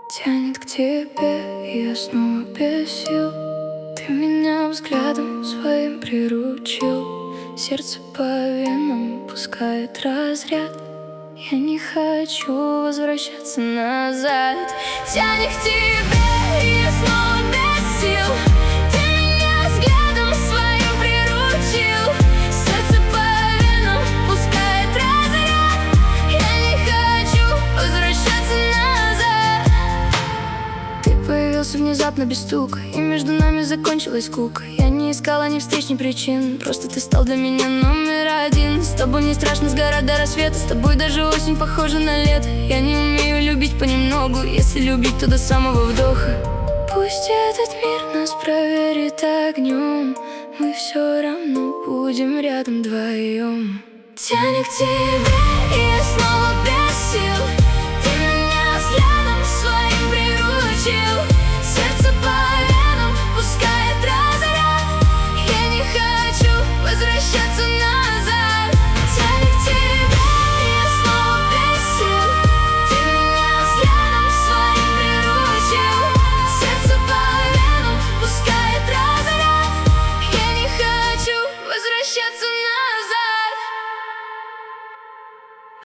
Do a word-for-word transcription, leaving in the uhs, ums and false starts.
Тянет к тебе, и я снова без сил. Ты меня взглядом своим приручил. Сердце по венам пускает разряд. Я не хочу возвращаться назад. Тянет к тебе, и я снова без сил. Ты меня взглядом своим приручил. Сердце по венам пускает разряд. Я не хочу возвращаться назад. Ты появился внезапно без стука, и между нами закончилась скука. Я не искала ни встреч, ни причин, просто ты стал для меня номер один. С тобой не страшно сгорать до рассвета, с тобой даже осень похожа на лето. Я не умею любить понемногу, если любить, то до самого вдоха. Пусть этот мир нас проверит огнем, мы все равно будем рядом вдвоем. Тянет к тебе, и я снова